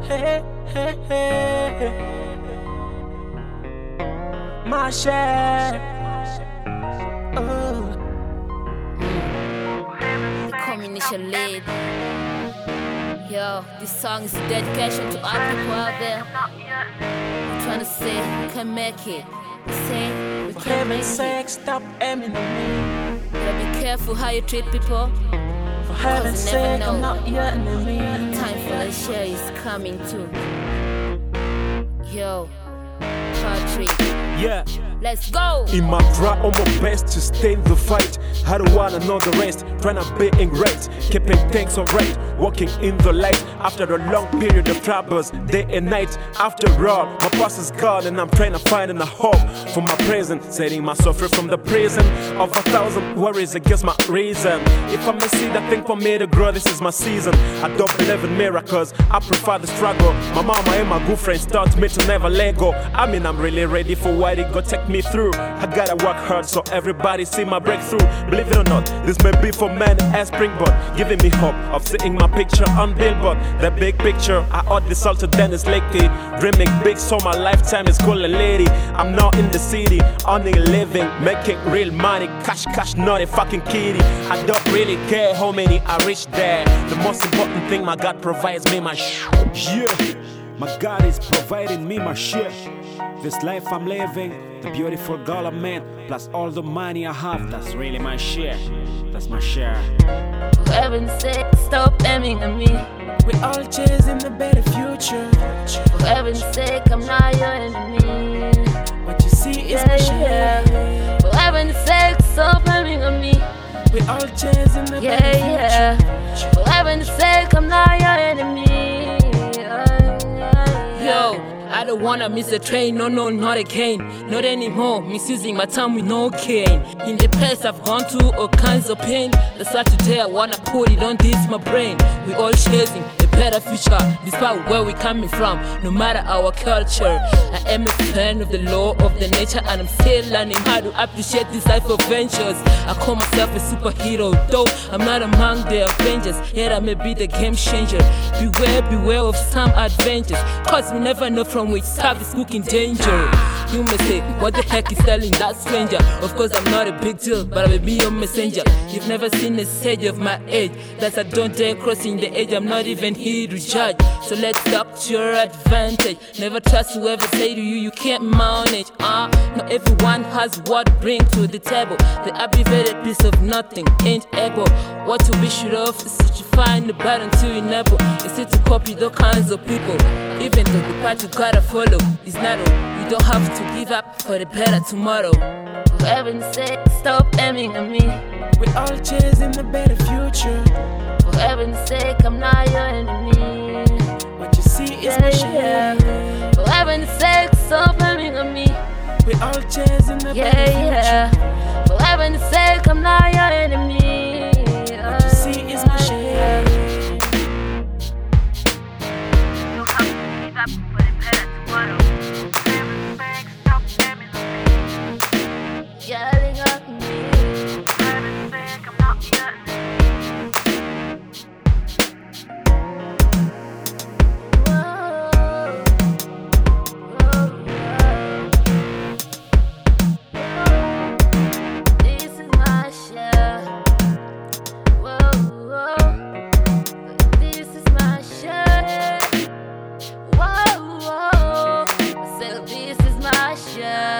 Hey, hey, hey. My share. Combination lead. Yo, this song is a dedication to all people out there. I'm trying to say we can make it. We say we can make it. Stop aiming at me. Gotta be careful how you treat people. For heaven's sake, I'm not your enemy. Time for the share is coming too. Yo, Patrick. Yeah. Let's go! In my grind, on my best to stay in the fight. I don't wanna know the rest. Tryna be in right, keeping things alright. Walking in the light after a long period of troubles, day and night. After all, my past is gone and I'm trying to find a hope for my present. Setting myself free from the prison of 1,000 worries against my reason. If I'm a seed, I think for me to grow, this is my season. I don't believe in miracles, I prefer the struggle. My mama and my good friends taught me to never let go. I mean, I'm really ready for what it go take me through. I gotta work hard so everybody see my breakthrough. Believe it or not, this may be for men as springboard, giving me hope of seeing my picture on billboard. The big picture, I owe this all to Dennis Lakey. Dreaming big so my lifetime is cool and lady. I'm not in the city, only living, making real money. Cash, not a fucking kitty. I don't really care how many I reach there. The most important thing, my God provides me my Yeah, my God is providing me my shit. This life I'm living, the beautiful girl I'm in, plus all the money I have, that's really my share. That's my share. For heaven's sake, stop aiming at me. We're all chasing the better future. For heaven's sake, I'm not your enemy. What you see is my share. For heaven's sake, stop aiming at me. We're all chasing the better future. For heaven's sake, I'm not your enemy. Yo, I don't wanna miss a train, no, not again. Not anymore, misusing my time with no gain. In the place I've gone to, all kinds of pain. That's why today I wanna put it on this, my brain. We all chasing a better future, despite where we coming from, no matter our culture. I am a fan of the law of the nature, and I'm still learning how to appreciate this life of ventures. I call myself a superhero, though I'm not among the Avengers, yet I may be the game changer. Beware of some adventures, cause we never know from which side is cooking danger. You may say, what the heck is telling that stranger? Of course I'm not a big deal, but I will be your messenger. You've never seen a sage of my age, that's I don't dare crossing the edge, I'm not even here to judge. So let's talk to your advantage. Never trust whoever say to you you can't manage. Not everyone has what to bring to the table. The abbreviated piece of nothing ain't able. What to be sure of is to find the button to enable. It's to copy those kinds of people. Even though the path you gotta follow is narrow, you don't have to give up for the better tomorrow. For heaven's sake, stop aiming at me. We're all chasing the better future. For heaven's sake, I'm not your enemy. What you see is my share. For heaven's sake, stop aiming at me. We're all chasing the better future. For heaven's sake, I'm not your enemy. What you see is my share. You have to give up for the better tomorrow. For heaven's sake, stop aiming at me. Yelling at me. For heaven's sake, I'm not your enemy. Yeah.